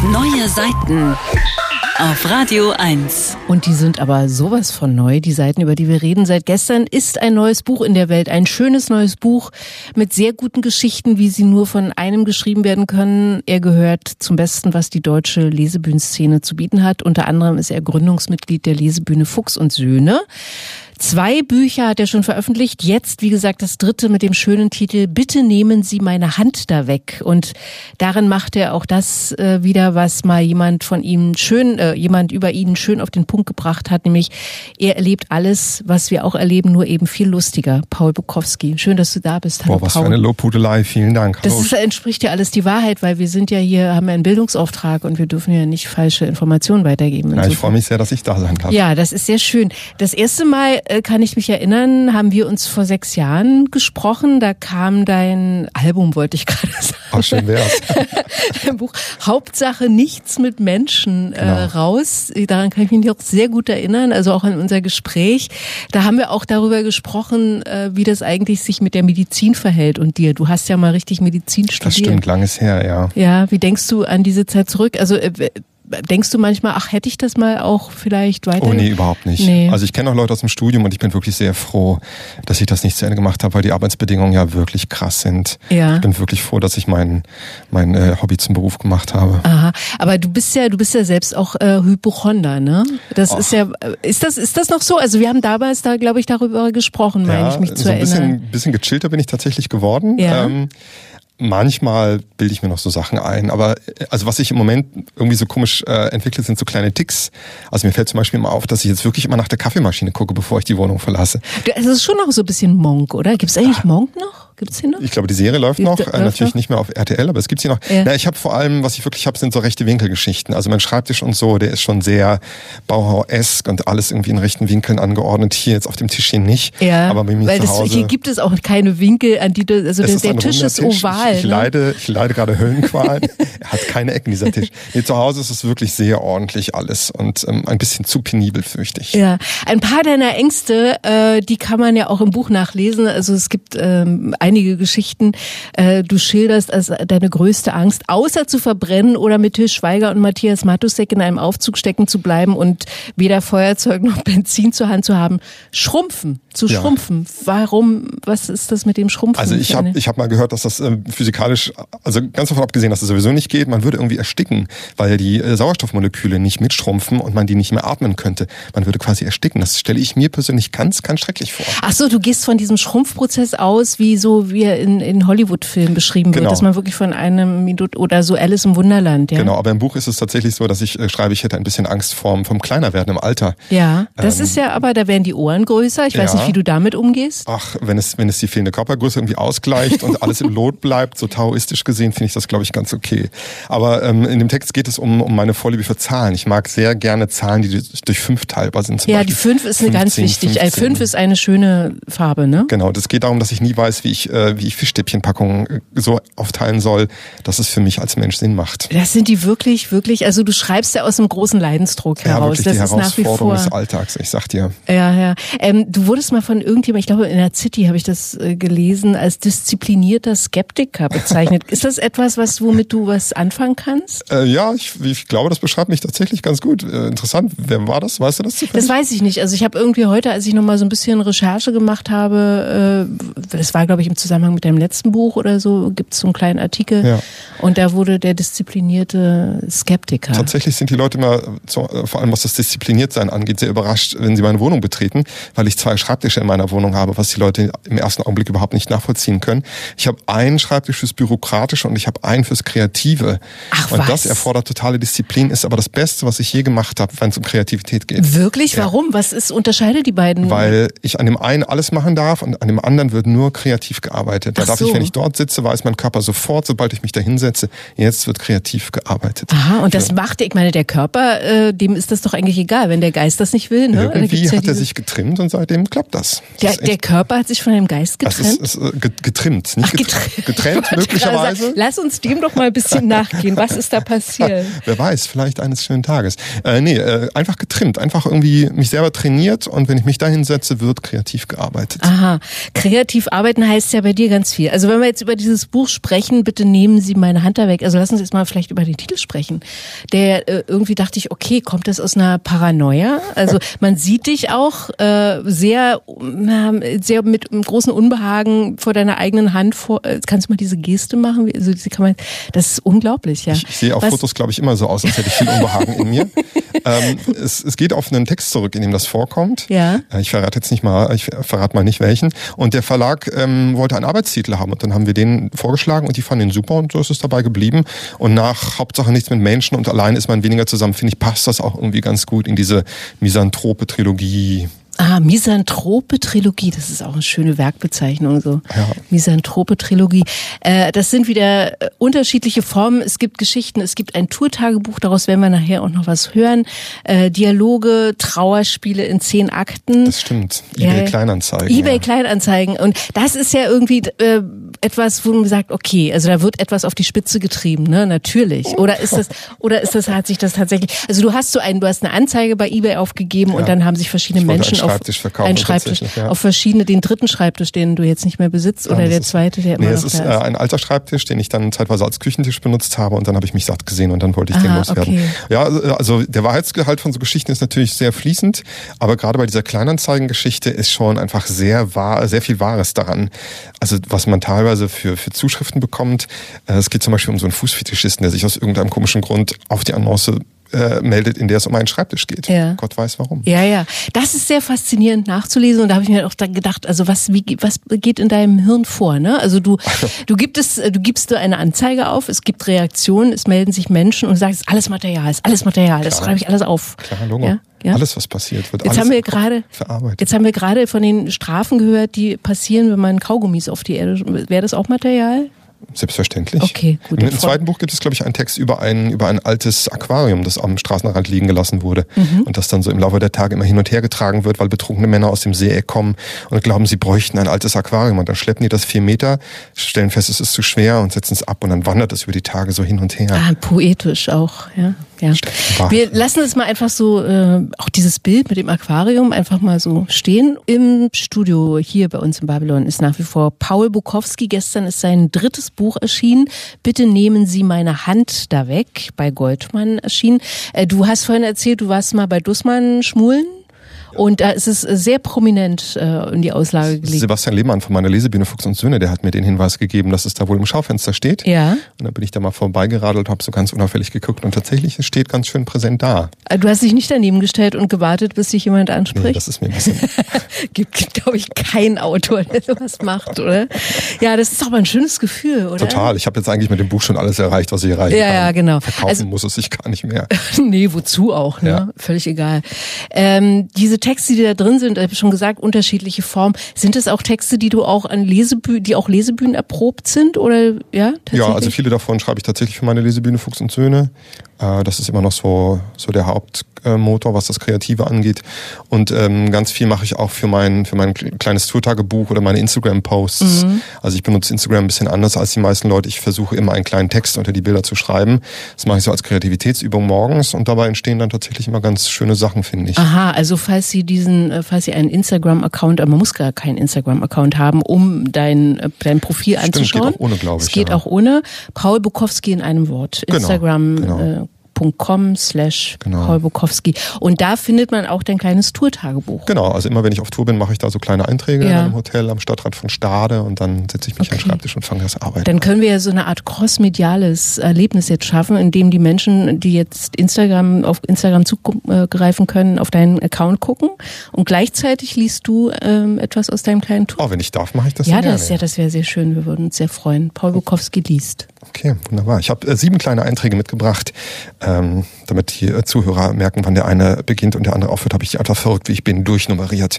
Neue Seiten auf Radio 1. Und die sind aber sowas von neu. Die Seiten, über die wir reden seit gestern, ist ein neues Buch in der Welt. Ein schönes neues Buch mit sehr guten Geschichten, wie sie nur von einem geschrieben werden können. Er gehört zum Besten, was die deutsche Lesebühnenszene zu bieten hat. Unter anderem ist er Gründungsmitglied der Lesebühne Fuchs und Söhne. 2 Bücher hat er schon veröffentlicht. Jetzt, wie gesagt, das 3. mit dem schönen Titel Bitte nehmen Sie meine Hand da weg. Und darin macht er auch das wieder, was mal jemand über ihn schön auf den Punkt gebracht hat, nämlich er erlebt alles, was wir auch erleben, nur eben viel lustiger. Paul Bukowski, schön, dass du da bist. Hallo, was Paul. Für eine Lobhudelei, vielen Dank. Hallo. Das entspricht ja alles die Wahrheit, weil wir sind ja hier, haben ja einen Bildungsauftrag und wir dürfen ja nicht falsche Informationen weitergeben. Ja, ich freue mich sehr, dass ich da sein darf. Ja, das ist sehr schön. Das erste Mal kann ich mich erinnern, haben wir uns vor 6 Jahren gesprochen. Da kam dein Album, wollte ich gerade sagen. Ach, schön wär's. Dein Buch Hauptsache nichts mit Menschen raus. Daran kann ich mich noch sehr gut erinnern, also auch an unser Gespräch. Da haben wir auch darüber gesprochen, wie das eigentlich sich mit der Medizin verhält und dir. Du hast ja mal richtig Medizin studiert. Das stimmt, langes her, ja. Ja, wie denkst du an diese Zeit zurück? Also denkst du manchmal, ach, hätte ich das mal auch vielleicht weiter? Oh nee, überhaupt nicht. Nee. Also ich kenne auch Leute aus dem Studium und ich bin wirklich sehr froh, dass ich das nicht zu Ende gemacht habe, weil die Arbeitsbedingungen ja wirklich krass sind. Ja. Ich bin wirklich froh, dass ich mein Hobby zum Beruf gemacht habe. Aha, aber du bist ja selbst auch Hypochonder, ne? Das ist ja, ist das noch so? Also wir haben damals da, glaube ich, darüber gesprochen, meine ich mich zu erinnern. Ein bisschen gechillter bin ich tatsächlich geworden. Ja. Manchmal bilde ich mir noch so Sachen ein, aber also was sich im Moment irgendwie so komisch entwickelt, sind so kleine Ticks. Also mir fällt zum Beispiel immer auf, dass ich jetzt wirklich immer nach der Kaffeemaschine gucke, bevor ich die Wohnung verlasse. Das ist schon noch so ein bisschen Monk, oder? Gibt's eigentlich Monk noch? Gibt's den noch? Ich glaube, die Serie läuft noch, natürlich nicht mehr auf RTL, aber es gibt sie noch. Ja. Na, ich habe vor allem, was ich wirklich habe, sind so rechte Winkelgeschichten. Also mein Schreibtisch und so, der ist schon sehr Bauhau-esk und alles irgendwie in rechten Winkeln angeordnet. Hier jetzt auf dem Tisch hier nicht, aber bei mir weil zu Hause. Hier gibt es auch keine Winkel, an die du, also der Tisch ist oval. Ich leide gerade Höllenqualen. Er hat keine Ecken, dieser Tisch. Nee, zu Hause ist es wirklich sehr ordentlich alles und ein bisschen zu penibel, fürchte ich. Ja, ein paar deiner Ängste, die kann man ja auch im Buch nachlesen. Also es gibt einige Geschichten. Du schilderst als deine größte Angst, außer zu verbrennen oder mit Til Schweiger und Matthias Matusek in einem Aufzug stecken zu bleiben und weder Feuerzeug noch Benzin zur Hand zu haben, schrumpfen. Warum? Was ist das mit dem Schrumpfen? Also ich hab mal gehört, dass das physikalisch, also ganz davon abgesehen, dass es sowieso nicht geht, man würde irgendwie ersticken, weil die Sauerstoffmoleküle nicht mitschrumpfen und man die nicht mehr atmen könnte. Man würde quasi ersticken. Das stelle ich mir persönlich ganz schrecklich vor. Ach so, du gehst von diesem Schrumpfprozess aus, wie er in Hollywood-Filmen beschrieben wird, dass man wirklich von einem Minute oder so Alice im Wunderland, ja. Genau, aber im Buch ist es tatsächlich so, dass ich schreibe, ich hätte ein bisschen Angst vom Kleinerwerden im Alter. Ja, das ist ja, aber da werden die Ohren größer. Ich weiß nicht, wie du damit umgehst. Ach, wenn es die fehlende Körpergröße irgendwie ausgleicht und alles im Lot bleibt, so taoistisch gesehen, finde ich das, glaube ich, ganz okay. Aber in dem Text geht es um meine Vorliebe für Zahlen. Ich mag sehr gerne Zahlen, die durch 5 teilbar sind. Zum Beispiel die 5 ist 15, ganz wichtig. 5 ist eine schöne Farbe, ne? Genau, das geht darum, dass ich nie weiß, wie ich Fischstäbchenpackungen so aufteilen soll, dass es für mich als Mensch Sinn macht. Das sind die wirklich, also du schreibst ja aus einem großen Leidensdruck heraus. Wirklich das die ist nach wie Herausforderung vor des Alltags, ich sag dir. Ja. Du wurdest mal von irgendjemandem, ich glaube in der City habe ich das gelesen, als disziplinierter Skeptiker bezeichnet. Ist das etwas, womit du was anfangen kannst? Ja, ich glaube, das beschreibt mich tatsächlich ganz gut. Interessant. Wer war das? Weißt du das zufällig? Das weiß ich nicht. Also ich habe irgendwie heute, als ich nochmal so ein bisschen Recherche gemacht habe, das war, glaube ich, im Zusammenhang mit deinem letzten Buch oder so, gibt es so einen kleinen Artikel. Ja. Und da wurde der disziplinierte Skeptiker. Tatsächlich sind die Leute immer, vor allem was das Diszipliniertsein angeht, sehr überrascht, wenn sie meine Wohnung betreten, weil ich 2 Schreibtische in meiner Wohnung habe, was die Leute im ersten Augenblick überhaupt nicht nachvollziehen können. Ich habe einen Schreibtisch fürs Bürokratische und ich habe einen fürs Kreative. Ach, und was? Das erfordert totale Disziplin, ist aber das Beste, was ich je gemacht habe, wenn es um Kreativität geht. Wirklich? Ja. Warum? Was unterscheidet die beiden? Weil ich an dem einen alles machen darf und an dem anderen wird nur kreativ gearbeitet. Da darf ich, wenn ich dort sitze, weiß mein Körper sofort, sobald ich mich da hinsetze, jetzt wird kreativ gearbeitet. Aha, und das macht, ich meine, der Körper, dem ist das doch eigentlich egal, wenn der Geist das nicht will. Ne? Irgendwie hat er sich getrimmt und seitdem klappt das. Der Körper hat sich von dem Geist getrennt? Das ist getrimmt, nicht getrennt möglicherweise. Lass uns dem doch mal ein bisschen nachgehen. Was ist da passiert? Wer weiß, vielleicht eines schönen Tages. Einfach getrimmt, einfach irgendwie mich selber trainiert und wenn ich mich da hinsetze, wird kreativ gearbeitet. Aha, kreativ arbeiten heißt ja bei dir ganz viel. Also wenn wir jetzt über dieses Buch sprechen, bitte nehmen Sie meine Hand da weg. Also lassen Sie jetzt mal vielleicht über den Titel sprechen. Der irgendwie dachte ich, okay, kommt das aus einer Paranoia? Also man sieht dich auch sehr mit einem großen Unbehagen vor deiner eigenen Hand vor. Kannst du mal diese Geste machen? Also das ist unglaublich, ja. Ich sehe auf Fotos, glaube ich, immer so aus, als hätte ich viel Unbehagen in mir. Es geht auf einen Text zurück, in dem das vorkommt. Ja. Ich verrate mal nicht welchen. Und der Verlag wollte einen Arbeitstitel haben und dann haben wir den vorgeschlagen und die fanden ihn super und so ist es dabei geblieben. Und nach Hauptsache nichts mit Menschen und allein ist man weniger zusammen, finde ich, passt das auch irgendwie ganz gut in diese misanthrope Trilogie. Misanthrope Trilogie, das ist auch eine schöne Werkbezeichnung so. Ja. Misanthrope Trilogie. Das sind wieder unterschiedliche Formen. Es gibt Geschichten, es gibt ein Tourtagebuch, daraus werden wir nachher auch noch was hören. Dialoge, Trauerspiele in 10 Akten. Das stimmt. eBay Kleinanzeigen. eBay Kleinanzeigen. Und das ist ja irgendwie etwas, wo man sagt, okay, also da wird etwas auf die Spitze getrieben, ne? Natürlich. Oder hat sich das tatsächlich, also du hast eine Anzeige bei eBay aufgegeben und dann haben sich verschiedene Menschen einen Schreibtisch auf verschiedene, den dritten Schreibtisch, den du jetzt nicht mehr besitzt, oder der zweite, der immer noch da ist. Es ist ein alter Schreibtisch, den ich dann zeitweise als Küchentisch benutzt habe und dann habe ich mich satt gesehen und dann wollte ich den loswerden. Okay. Ja, also der Wahrheitsgehalt von so Geschichten ist natürlich sehr fließend, aber gerade bei dieser Kleinanzeigengeschichte ist schon einfach sehr viel Wahres daran. Also was man teilweise für Zuschriften bekommt, es geht zum Beispiel um so einen Fußfetischisten, der sich aus irgendeinem komischen Grund auf die Annonce meldet, in der es um einen Schreibtisch geht. Ja. Gott weiß warum. Ja. Das ist sehr faszinierend nachzulesen und da habe ich mir auch dann gedacht, also was geht in deinem Hirn vor, ne? Also du gibst eine Anzeige auf, es gibt Reaktionen, es melden sich Menschen und du sagst, alles Material, das schreibe ich alles auf. Klar, Logo. Ja? Alles, was passiert, wird jetzt verarbeitet. Jetzt haben wir gerade von den Strafen gehört, die passieren, wenn man Kaugummis auf die Erde, wäre das auch Material? Selbstverständlich. Okay, gut. Im zweiten Buch gibt es, glaube ich, einen Text über ein altes Aquarium, das am Straßenrand liegen gelassen wurde und das dann so im Laufe der Tage immer hin und her getragen wird, weil betrunkene Männer aus dem See kommen und glauben, sie bräuchten ein altes Aquarium und dann schleppen die das 4 Meter, stellen fest, es ist zu schwer und setzen es ab und dann wandert es über die Tage so hin und her. Poetisch auch, ja. Wir lassen es mal einfach so, auch dieses Bild mit dem Aquarium einfach mal so stehen. Im Studio hier bei uns in Babylon ist nach wie vor Paul Bukowski. Gestern ist sein 3. Buch erschienen. Bitte nehmen Sie meine Hand da weg, bei Goldmann erschienen. Du hast vorhin erzählt, du warst mal bei Dussmann schmulen. Und da ist es sehr prominent in die Auslage gelegt. Sebastian Lehmann von meiner Lesebühne Fuchs und Söhne, der hat mir den Hinweis gegeben, dass es da wohl im Schaufenster steht. Ja. Und dann bin ich da mal vorbeigeradelt, habe so ganz unauffällig geguckt und tatsächlich, es steht ganz schön präsent da. Du hast dich nicht daneben gestellt und gewartet, bis dich jemand anspricht? Nee, das ist mir ein bisschen... Gibt glaube ich, keinen Autor, der sowas macht, oder? Ja, das ist aber ein schönes Gefühl, oder? Total. Ich habe jetzt eigentlich mit dem Buch schon alles erreicht, was ich erreichen kann. Ja, genau. Verkaufen muss es sich gar nicht mehr. Nee, wozu auch, ne? Ja. Völlig egal. Diese Texte, die da drin sind, ich habe schon gesagt, unterschiedliche Formen. Sind es auch Texte, die du auch an Lesebühnen erprobt sind, oder ja? Ja, also viele davon schreibe ich tatsächlich für meine Lesebühne Fuchs und Söhne. Das ist immer noch so der Hauptmotor, was das Kreative angeht. Und ganz viel mache ich auch für mein kleines Tourtagebuch oder meine Instagram-Posts. Also ich benutze Instagram ein bisschen anders als die meisten Leute. Ich versuche immer einen kleinen Text unter die Bilder zu schreiben. Das mache ich so als Kreativitätsübung morgens und dabei entstehen dann tatsächlich immer ganz schöne Sachen, finde ich. Aha, also falls Sie einen Instagram-Account, aber man muss gar keinen Instagram-Account haben, um dein Profil anzuschauen. Geht auch ohne, glaube ich. Es geht auch ohne. Paul Bukowski in einem Wort. Instagram. Genau. .com/Paul Bukowski. Und da findet man auch dein kleines Tourtagebuch. Genau, also immer wenn ich auf Tour bin, mache ich da so kleine Einträge in einem Hotel am Stadtrand von Stade und dann setze ich mich an den Schreibtisch und fange das Arbeiten an. Dann können wir ja so eine Art crossmediales Erlebnis jetzt schaffen, in dem die Menschen, die jetzt auf Instagram zugreifen können, auf deinen Account gucken und gleichzeitig liest du etwas aus deinem kleinen Tour. Oh, wenn ich darf, mache ich das sehr gerne. Das wäre sehr schön. Wir würden uns sehr freuen. Paul Bukowski liest. Okay, wunderbar. Ich habe 7 kleine Einträge mitgebracht, damit die Zuhörer merken, wann der eine beginnt und der andere aufhört, habe ich die einfach verrückt, wie ich bin, durchnummeriert.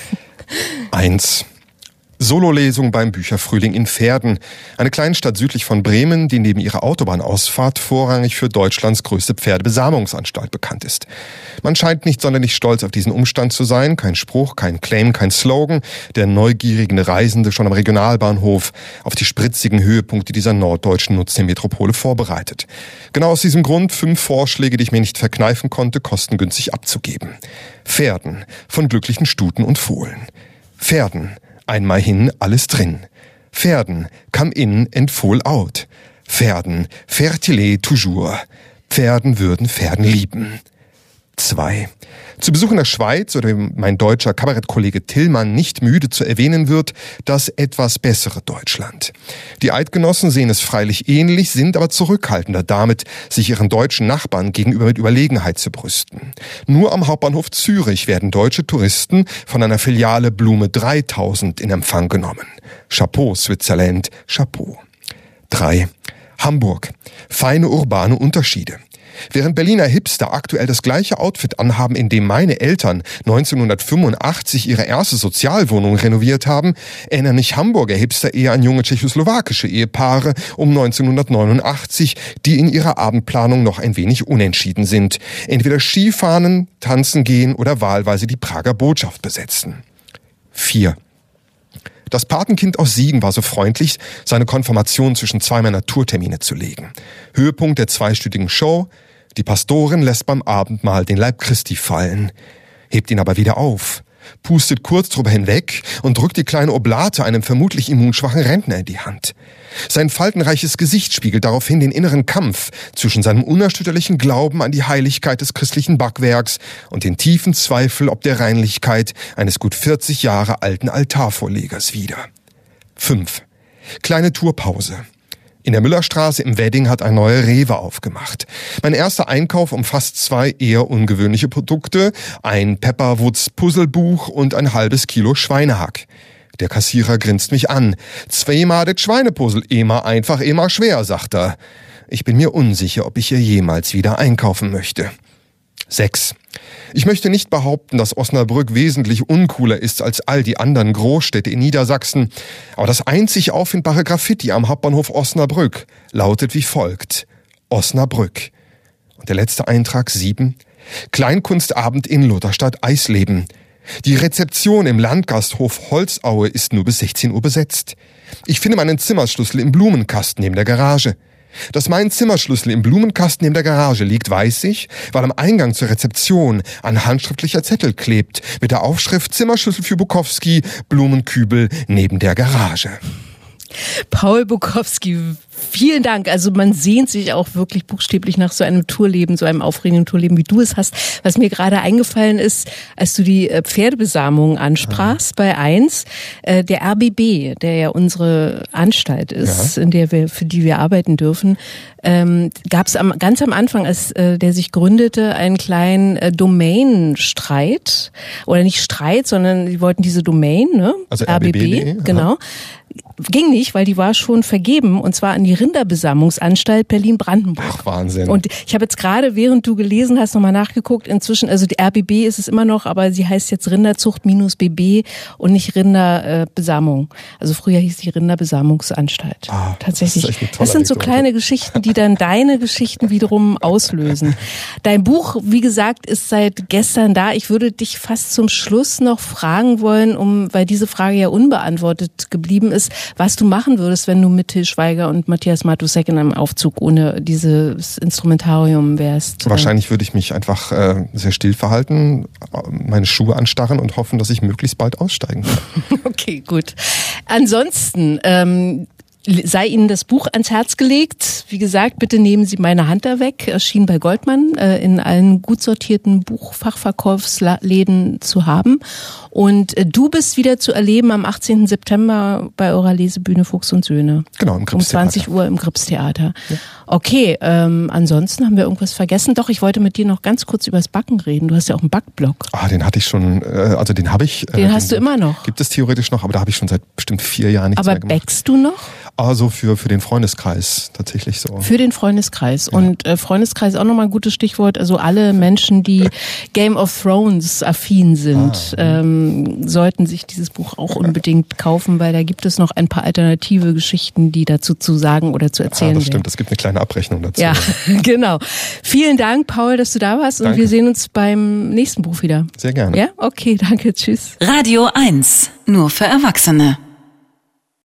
1. Sololesung beim Bücherfrühling in Verden, eine Kleinstadt südlich von Bremen, die neben ihrer Autobahnausfahrt vorrangig für Deutschlands größte Pferdebesamungsanstalt bekannt ist. Man scheint nicht sonderlich stolz auf diesen Umstand zu sein, kein Spruch, kein Claim, kein Slogan, der neugierigen Reisende schon am Regionalbahnhof auf die spritzigen Höhepunkte dieser norddeutschen Nutztiermetropole vorbereitet. Genau aus diesem Grund 5 Vorschläge, die ich mir nicht verkneifen konnte, kostengünstig abzugeben. Verden, von glücklichen Stuten und Fohlen. Verden, einmal hin, alles drin. Pferden, come in and fall out. Pferden, fertile toujours. Pferden würden Pferden lieben. 2. Zu Besuch in der Schweiz, oder wie mein deutscher Kabarettkollege Tillmann nicht müde zu erwähnen wird, das etwas bessere Deutschland. Die Eidgenossen sehen es freilich ähnlich, sind aber zurückhaltender damit, sich ihren deutschen Nachbarn gegenüber mit Überlegenheit zu brüsten. Nur am Hauptbahnhof Zürich werden deutsche Touristen von einer Filiale Blume 3000 in Empfang genommen. Chapeau, Switzerland, Chapeau. 3. Hamburg. Feine urbane Unterschiede. Während Berliner Hipster aktuell das gleiche Outfit anhaben, in dem meine Eltern 1985 ihre erste Sozialwohnung renoviert haben, erinnern mich Hamburger Hipster eher an junge tschechoslowakische Ehepaare um 1989, die in ihrer Abendplanung noch ein wenig unentschieden sind. Entweder Skifahren, tanzen gehen oder wahlweise die Prager Botschaft besetzen. 4. Das Patenkind aus Siegen war so freundlich, seine Konfirmation zwischen zweimal Naturtermine zu legen. Höhepunkt der zweistündigen Show: die Pastorin lässt beim Abendmahl den Leib Christi fallen, hebt ihn aber wieder auf, pustet kurz drüber hinweg und drückt die kleine Oblate einem vermutlich immunschwachen Rentner in die Hand. Sein faltenreiches Gesicht spiegelt daraufhin den inneren Kampf zwischen seinem unerschütterlichen Glauben an die Heiligkeit des christlichen Backwerks und den tiefen Zweifel ob der Reinlichkeit eines gut 40 Jahre alten Altarvorlegers wider. 5. Kleine Tourpause. In der Müllerstraße im Wedding hat ein neuer Rewe aufgemacht. Mein erster Einkauf umfasst 2 eher ungewöhnliche Produkte, ein Pepperwoods Puzzlebuch und ein halbes Kilo Schweinehack. Der Kassierer grinst mich an. 2-mal das Schweinepuzzle, immer einfach, immer schwer, sagt er. Ich bin mir unsicher, ob ich hier jemals wieder einkaufen möchte. 6. Ich möchte nicht behaupten, dass Osnabrück wesentlich uncooler ist als all die anderen Großstädte in Niedersachsen, aber das einzig auffindbare Graffiti am Hauptbahnhof Osnabrück lautet wie folgt: Osnabrück. Und der letzte Eintrag, 7. Kleinkunstabend in Lutherstadt Eisleben. Die Rezeption im Landgasthof Holzaue ist nur bis 16 Uhr besetzt. Ich finde meinen Zimmerschlüssel im Blumenkasten neben der Garage. Dass mein Zimmerschlüssel im Blumenkasten neben der Garage liegt, weiß ich, weil am Eingang zur Rezeption ein handschriftlicher Zettel klebt mit der Aufschrift Zimmerschlüssel für Bukowski, Blumenkübel neben der Garage. Paul Bukowski, vielen Dank. Also man sehnt sich auch wirklich buchstäblich nach so einem Tourleben, so einem aufregenden Tourleben, wie du es hast. Was mir gerade eingefallen ist, als du die Pferdebesamung ansprachst bei 1, der RBB, der ja unsere Anstalt ist, in der für die wir arbeiten dürfen, gab es ganz am Anfang, als der sich gründete, einen kleinen Domain-Streit. Oder nicht Streit, sondern die wollten diese Domain, ne? Also RBB, genau. Ging nicht, weil die war schon vergeben, und zwar an die Rinderbesamungsanstalt Berlin-Brandenburg. Ach, Wahnsinn. Und ich habe jetzt gerade, während du gelesen hast, nochmal nachgeguckt. Inzwischen, also die RBB ist es immer noch, aber sie heißt jetzt Rinderzucht-BB und nicht Rinderbesamung. Also früher hieß die Rinderbesamungsanstalt. Tatsächlich. Das sind so kleine Geschichten, die dann deine Geschichten wiederum auslösen. Dein Buch, wie gesagt, ist seit gestern da. Ich würde dich fast zum Schluss noch fragen wollen, weil diese Frage ja unbeantwortet geblieben ist, was du machen würdest, wenn du mit Til Schweiger und Matthias Matussek in einem Aufzug ohne dieses Instrumentarium wärst. Wahrscheinlich würde ich mich einfach sehr still verhalten, meine Schuhe anstarren und hoffen, dass ich möglichst bald aussteigen kann. Okay, gut. Ansonsten sei Ihnen das Buch ans Herz gelegt. Wie gesagt, bitte nehmen Sie meine Hand da weg. Erschien bei Goldmann in allen gut sortierten Buchfachverkaufsläden zu haben. Und du bist wieder zu erleben am 18. September bei eurer Lesebühne Fuchs und Söhne. Genau, im Gripstheater. Um 20 Uhr im Gripstheater. Ja. Okay, ansonsten haben wir irgendwas vergessen. Doch, ich wollte mit dir noch ganz kurz über das Backen reden. Du hast ja auch einen Backblog. Den hatte ich schon, also den habe ich. Den hast du immer noch? Gibt es theoretisch noch, aber da habe ich schon seit bestimmt 4 Jahren nichts mehr gemacht. Aber backst du noch? Also für den Freundeskreis tatsächlich so. Für den Freundeskreis. Ja. Und Freundeskreis auch nochmal ein gutes Stichwort. Also alle Menschen, die Game of Thrones affin sind, sollten sich dieses Buch auch unbedingt kaufen, weil da gibt es noch ein paar alternative Geschichten, die dazu zu sagen oder zu erzählen das stimmt, es gibt eine kleine Abrechnung dazu. Ja, genau. Vielen Dank, Paul, dass du da warst. Und wir sehen uns beim nächsten Buch wieder. Sehr gerne. Ja, okay, danke, tschüss. Radio 1, nur für Erwachsene.